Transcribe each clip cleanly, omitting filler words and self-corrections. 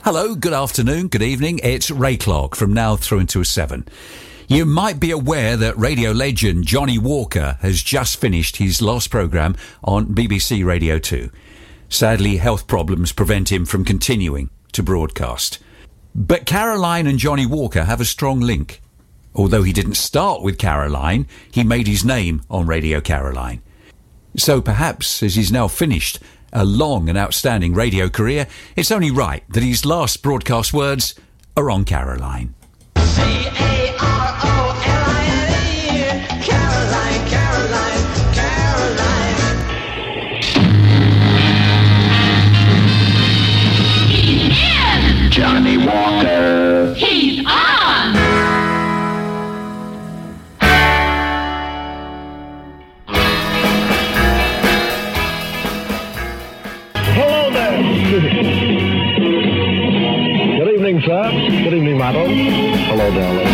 Hello, good afternoon, good evening. It's Ray Clark from now through until 7. You might be aware that radio legend Johnny Walker has just finished his last programme on BBC Radio 2. Sadly, health problems prevent him from continuing to broadcast. But Caroline and Johnny Walker have a strong link. Although he didn't start with Caroline, he made his name on Radio Caroline. So perhaps, as he's now finished a long and outstanding radio career, it's only right that his last broadcast words are on Caroline. Caroline, Caroline, Caroline, Caroline. Johnny Walker. He's on! Hello there. Good evening, sir. Good evening, madam. Hello, darling.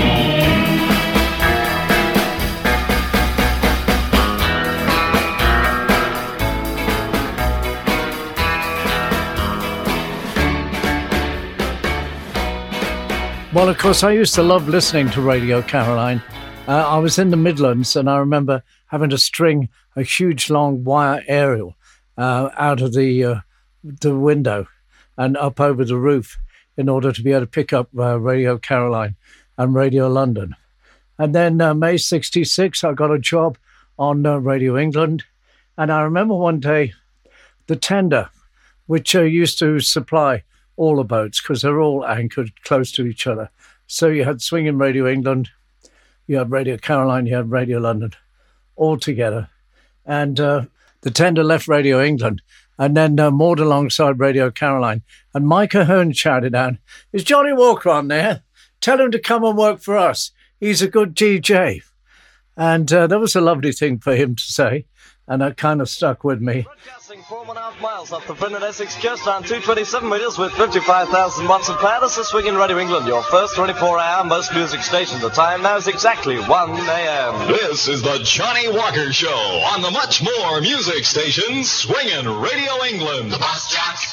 Well, of course, I used to love listening to Radio Caroline. I was in the Midlands, and I remember having to string a huge, long wire aerial out of the window and up over the roof in order to be able to pick up Radio Caroline and Radio London. And then May 66, I got a job on Radio England. And I remember one day the tender, which used to supply all the boats because they're all anchored close to each other. So you had Swinging Radio England, you had Radio Caroline, you had Radio London, all together. And the tender left Radio England and then moored alongside Radio Caroline. And Mike Ahern shouted out, "Is Johnny Walker on there? Tell him to come and work for us. He's a good DJ." And that was a lovely thing for him to say. And that kind of stuck with me. Broadcasting 4.5 miles off the Brendan Essex Coast on 227 metres with 55,000 watts of power. This is Swinging Radio England, your first 24-hour most music station. The time now is exactly 1 a.m. This is the Johnny Walker Show on the much more music station, Swinging Radio England. The Boss Jocks.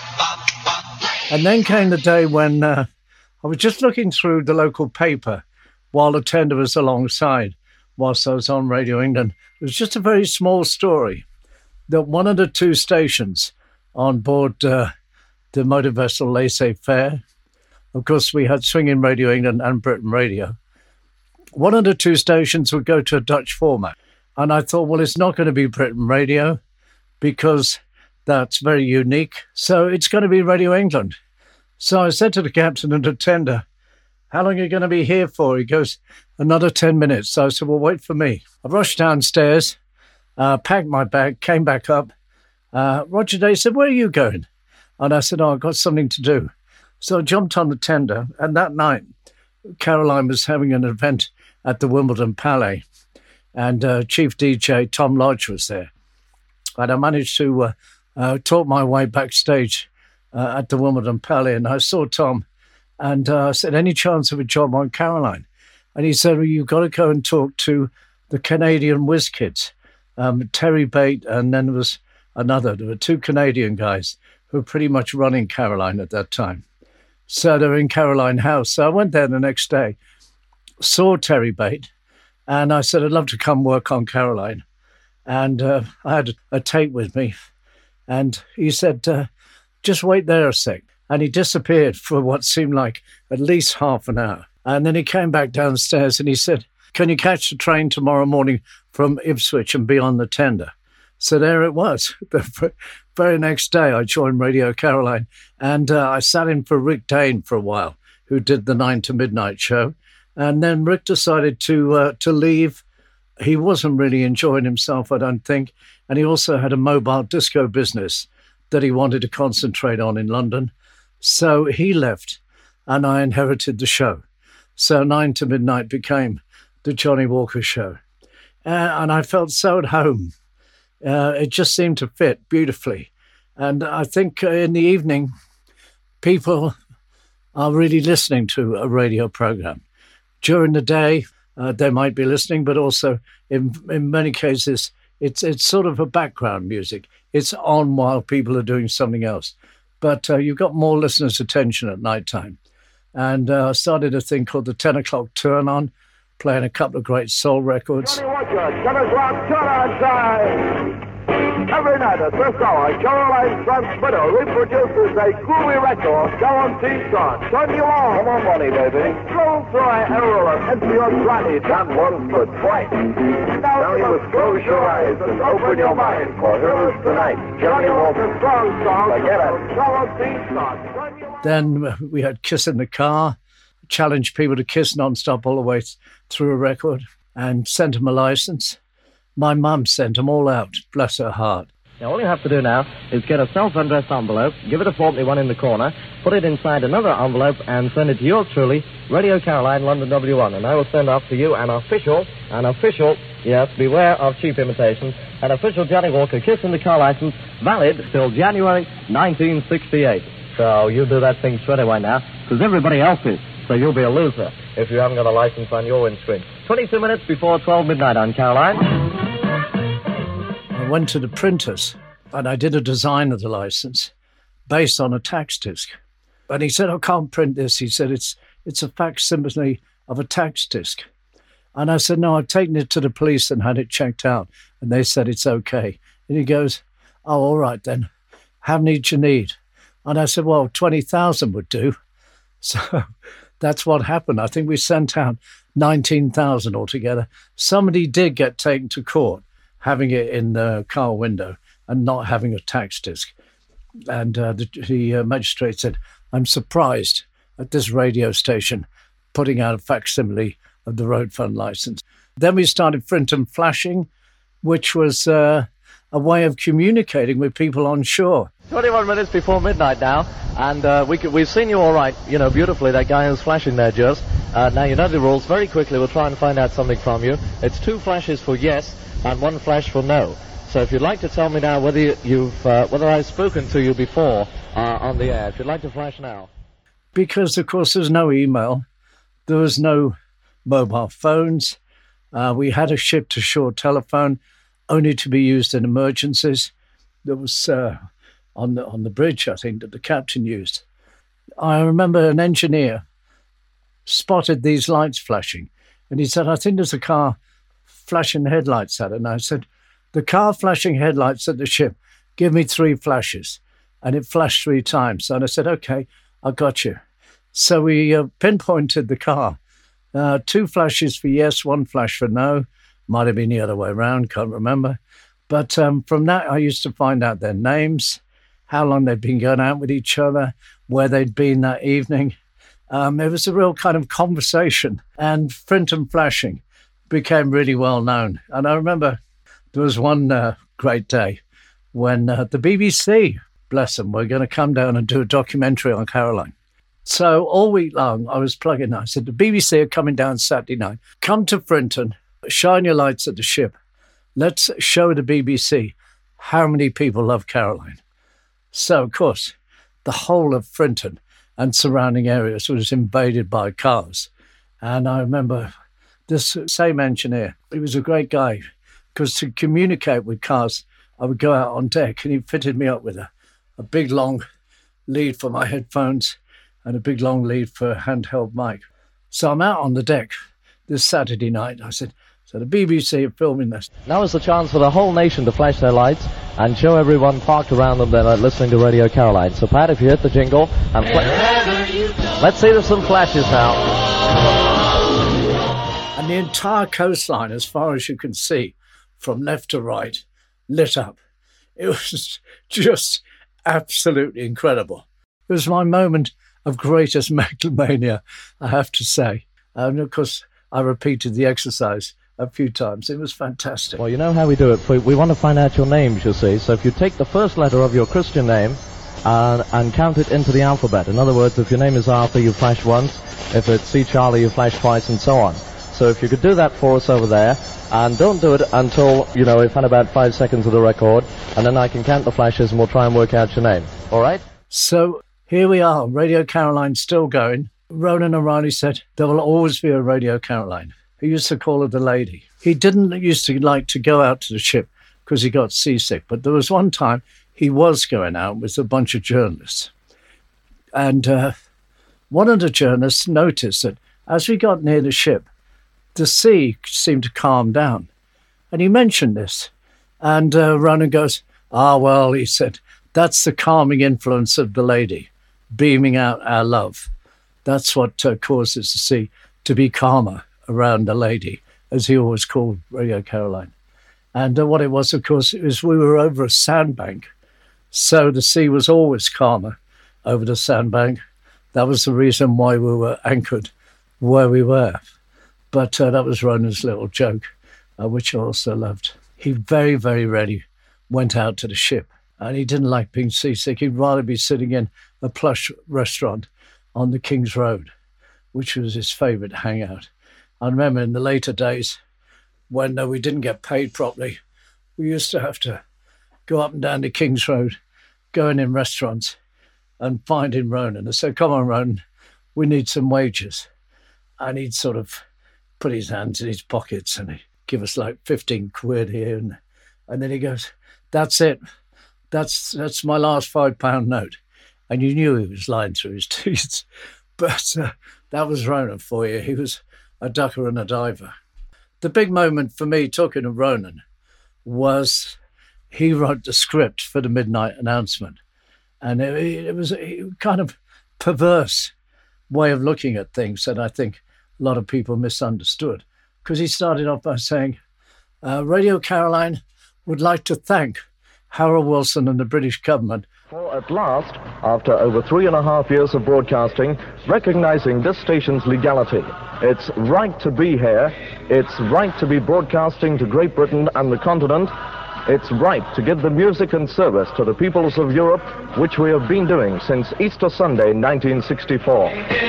And then came the day when I was just looking through the local paper while the tender was alongside, whilst I was on Radio England. It was just a very small story that one of the two stations on board the motor vessel Laissez-Faire, of course, we had Swinging Radio England and Britain Radio. One of the two stations would go to a Dutch format. And I thought, well, it's not going to be Britain Radio because that's very unique. So it's going to be Radio England. So I said to the captain of the tender, "How long are you going to be here for?" He goes, "Another 10 minutes. So I said, "Well, wait for me." I rushed downstairs, packed my bag, came back up. Roger Day said, "Where are you going?" And I said, "Oh, I've got something to do." So I jumped on the tender. And that night, Caroline was having an event at the Wimbledon Palais. And Chief DJ Tom Lodge was there. And I managed to talk my way backstage at the Wimbledon Palais. And I saw Tom. And I said, "Any chance of a job on Caroline?" And he said, "Well, you've got to go and talk to the Canadian Whiz Kids, Terry Bate, and then there was another. There were two Canadian guys who were pretty much running Caroline at that time. So they're in Caroline House." So I went there the next day, saw Terry Bate, and I said, "I'd love to come work on Caroline." And I had a tape with me. And he said, "Just wait there a sec." And he disappeared for what seemed like at least half an hour. And then he came back downstairs and he said, "Can you catch the train tomorrow morning from Ipswich and be on the tender?" So there it was. The very next day, I joined Radio Caroline and I sat in for Rick Dane for a while, who did the 9 to midnight show. And then Rick decided to leave. He wasn't really enjoying himself, I don't think. And he also had a mobile disco business that he wanted to concentrate on in London. So he left and I inherited the show. So 9 to midnight became the Johnny Walker Show. And I felt so at home. It just seemed to fit beautifully. And I think in the evening, people are really listening to a radio program. During the day, they might be listening, but also in many cases, it's sort of a background music. It's on while people are doing something else. but you've got more listeners' attention at night time. And I started a thing called the 10 o'clock turn on, playing a couple of great soul records. Johnny Walker, 10 o'clock turn on time. Every night at this hour, Caroline Transmitter reproduces a groovy record guaranteed on. Turn you on. Come on, money, baby. Roll through Errol and into your granny. That was good. Twice. Now you must close your eyes and open your mind, for here is tonight. Johnny Walker's strong song. Forget it. Guaranteed on. Then we had Kiss in the Car, challenged people to kiss non-stop all the way through a record, and sent them a license. My mum sent them all out, bless her heart. Now, all you have to do now is get a self-addressed envelope, give it a 4-1 in the corner, put it inside another envelope, and send it to yours truly, Radio Caroline, London W1. And I will send off to you an official, yes, beware of cheap imitations, an official Johnny Walker Kiss in the Car license, valid till January 1968. So you do that thing straight away now, because everybody else is. So you'll be a loser if you haven't got a license on your windscreen. 22 minutes before 12 midnight on Caroline. I went to the printers and I did a design of the license based on a tax disc. And he said, I can't print this. He said, it's a facsimile of a tax disc. And I said, no, I've taken it to the police and had it checked out. And they said, it's okay. And he goes, oh, all right then. How many do you need? And I said, well, 20,000 would do. So that's what happened. I think we sent out 19,000 altogether. Somebody did get taken to court having it in the car window and not having a tax disc. And the magistrate said, I'm surprised at this radio station putting out a facsimile of the road fund license. Then we started Frinton Flashing, which was a way of communicating with people on shore. 21 minutes before midnight now, and we've seen you all right, beautifully, that guy who's flashing there just. Now you know the rules. Very quickly we'll try and find out something from you. It's 2 flashes for yes and 1 flash for no. So if you'd like to tell me now whether whether I've spoken to you before on the air, if you'd like to flash now. Because, of course, there's no email. There was no mobile phones. We had a ship-to-shore telephone only to be used in emergencies. There was on the bridge, I think, that the captain used. I remember an engineer spotted these lights flashing, and he said, I think there's a car flashing headlights at it. And I said, the car flashing headlights at the ship, give me 3 flashes. And it flashed 3 times. And I said, okay, I got you. So we pinpointed the car. 2 flashes for yes, 1 flash for no. Might have been the other way around, can't remember. But from that, I used to find out their names, how long they'd been going out with each other, where they'd been that evening. It was a real kind of conversation. And Frinton Flashing became really well known. And I remember there was one great day when the BBC, bless them, were going to come down and do a documentary on Caroline. So all week long, I was plugging. I said, the BBC are coming down Saturday night. Come to Frinton, shine your lights at the ship. Let's show the BBC how many people love Caroline. So, of course, the whole of Frinton and surrounding areas was invaded by cars. And I remember this same engineer, he was a great guy, because to communicate with cars, I would go out on deck and he fitted me up with a big, long lead for my headphones and a big, long lead for a handheld mic. So I'm out on the deck this Saturday night. I said, so the BBC are filming this. Now is the chance for the whole nation to flash their lights and show everyone parked around them that are listening to Radio Caroline. So, Pat, if you hit the jingle, and let's see some flashes now. And the entire coastline, as far as you can see, from left to right, lit up. It was just absolutely incredible. It was my moment of greatest megalomania, I have to say. And, of course, I repeated the exercise a few times. It was fantastic. Well, you know how we do it. We want to find out your names, you see. So if you take the first letter of your Christian name and count it into the alphabet. In other words, if your name is Arthur, you flash once. If it's C. Charlie, you flash twice, and so on. So if you could do that for us over there, and don't do it until, we've had about 5 seconds of the record, and then I can count the flashes and we'll try and work out your name. All right? So here we are, Radio Caroline still going. Ronan O'Reilly said, there will always be a Radio Caroline. He used to call her the lady. He didn't used to like to go out to the ship because he got seasick. But there was one time he was going out with a bunch of journalists. And one of the journalists noticed that as we got near the ship, the sea seemed to calm down. And he mentioned this. And Ronan goes, well, he said, that's the calming influence of the lady, beaming out our love. That's what causes the sea to be calmer around the lady, as he always called Radio Caroline. And what it was, of course, is we were over a sandbank. So the sea was always calmer over the sandbank. That was the reason why we were anchored where we were. But that was Ronan's little joke, which I also loved. He very, very rarely went out to the ship. And he didn't like being seasick. He'd rather be sitting in a plush restaurant on the King's Road, which was his favourite hangout. I remember in the later days when we didn't get paid properly, we used to have to go up and down the King's Road, going in restaurants and finding Ronan. I said, come on, Ronan, we need some wages. And he'd sort of put his hands in his pockets and he'd give us like 15 quid here. And then he goes, that's it. That's my last £5 note. And you knew he was lying through his teeth. But that was Ronan for you. He was a ducker and a diver. The big moment for me, talking of Ronan, was he wrote the script for the midnight announcement. And it was a kind of perverse way of looking at things that I think a lot of people misunderstood. Because he started off by saying, Radio Caroline would like to thank Harold Wilson and the British government for at last, after over 3.5 years of broadcasting, recognizing this station's legality. It's right to be here. It's right to be broadcasting to Great Britain and the continent. It's right to give the music and service to the peoples of Europe, which we have been doing since Easter Sunday, 1964.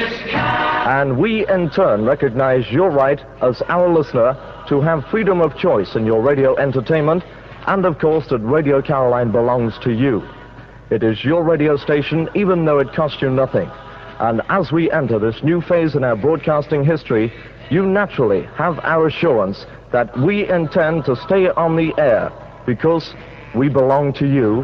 And we, in turn, recognize your right as our listener to have freedom of choice in your radio entertainment, and of course that Radio Caroline belongs to you. It is your radio station, even though it costs you nothing. And as we enter this new phase in our broadcasting history, you naturally have our assurance that we intend to stay on the air because we belong to you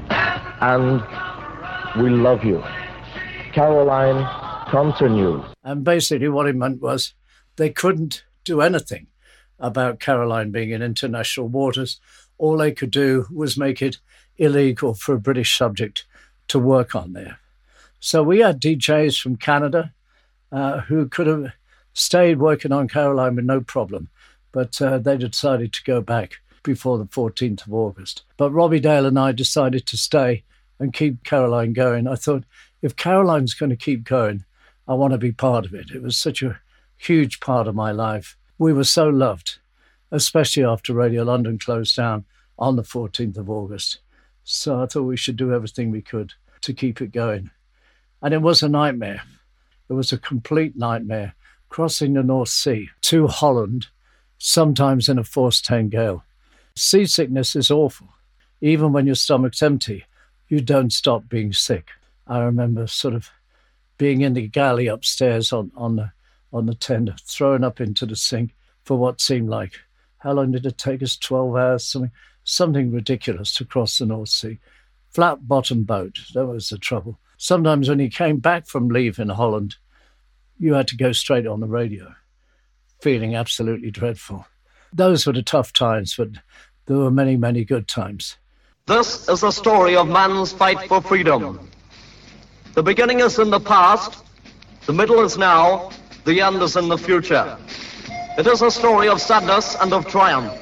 and we love you. Caroline continues. And basically what it meant was they couldn't do anything about Caroline being in international waters. All they could do was make it illegal for a British subject to work on there. So we had DJs from Canada who could have stayed working on Caroline with no problem, but they decided to go back before the 14th of August. But Robbie Dale and I decided to stay and keep Caroline going. I thought, if Caroline's going to keep going, I want to be part of it. It was such a huge part of my life. We were so loved, especially after Radio London closed down on the 14th of August. So I thought we should do everything we could to keep it going. And it was a nightmare. It was a complete nightmare, crossing the North Sea to Holland, sometimes in a force 10 gale. Seasickness is awful. Even when your stomach's empty, you don't stop being sick. I remember sort of being in the galley upstairs on the tender, thrown up into the sink for what seemed like, how long did it take us? 12 hours, something ridiculous to cross the North Sea. Flat bottom boat, that was the trouble. Sometimes when you came back from leave in Holland, you had to go straight on the radio, feeling absolutely dreadful. Those were the tough times, but there were many, many good times. This is the story of man's fight for freedom. The beginning is in the past, the middle is now, the end is in the future. It is a story of sadness and of triumph.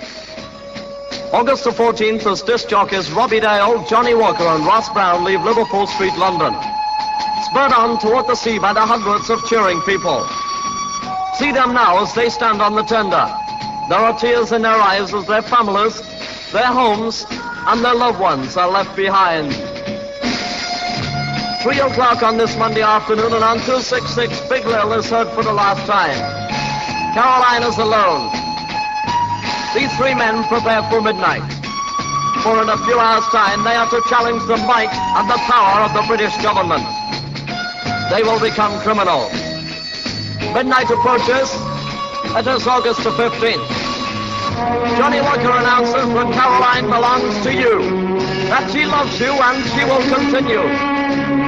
August the 14th, as disc jockeys Robbie Dale, Johnny Walker and Ross Brown leave Liverpool Street, London. Spurred on toward the sea by the hundreds of cheering people. See them now as they stand on the tender. There are tears in their eyes as their families, their homes, and their loved ones are left behind. 3 o'clock on this Monday afternoon, and on 266, Big Lil is heard for the last time. Caroline is alone. These three men prepare for midnight. For in a few hours' time, they are to challenge the might and the power of the British government. They will become criminals. Midnight approaches. It is August the 15th. Johnny Walker announces that Caroline belongs to you, that she loves you and she will continue.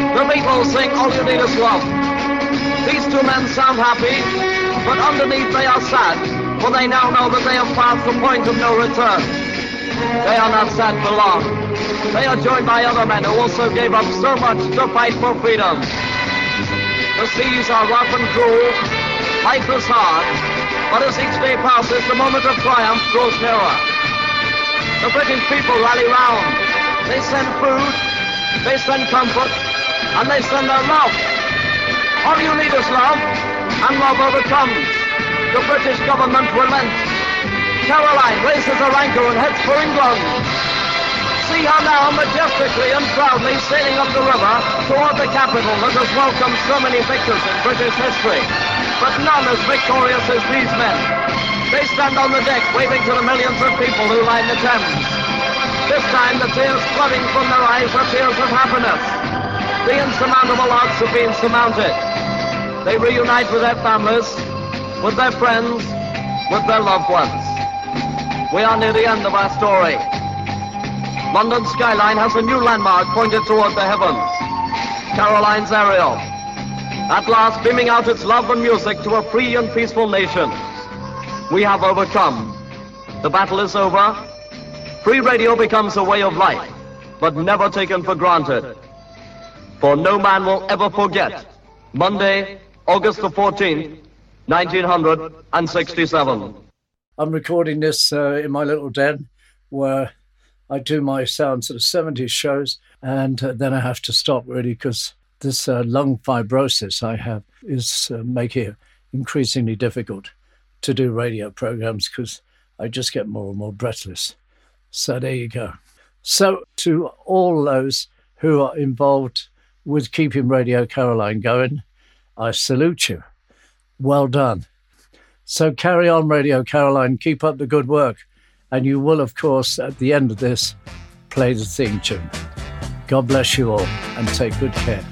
The Beatles sing All You Need Is Love. These two men sound happy, but underneath they are sad, for they now know that they have passed the point of no return. They are not sad for long. They are joined by other men who also gave up so much to fight for freedom. The seas are rough and cruel, life is hard, but as each day passes, the moment of triumph grows nearer. The British people rally round. They send food, they send comfort, and they send their love. All you need is love, and love overcomes. The British government relents. Caroline raises her anchor and heads for England. See her now majestically and proudly sailing up the river toward the capital that has welcomed so many victors in British history. But none as victorious as these men. They stand on the deck waving to the millions of people who line the Thames. This time the tears flooding from their eyes are tears of happiness. The insurmountable odds have been surmounted. They reunite with their families, with their friends, with their loved ones. We are near the end of our story. London's skyline has a new landmark pointed toward the heavens. Caroline's Ariel. At last beaming out its love and music to a free and peaceful nation. We have overcome. The battle is over. Free radio becomes a way of life, but never taken for granted. For no man will ever forget Monday, August the 14th, 1967. I'm recording this in my little den where I do my sounds at the 70s shows, and then I have to stop really because this lung fibrosis I have is making it increasingly difficult to do radio programs because I just get more and more breathless. So there you go. So to all those who are involved with keeping Radio Caroline going, I salute you. Well done. So carry on, Radio Caroline. Keep up the good work. And you will, of course, at the end of this, play the theme tune. God bless you all and take good care.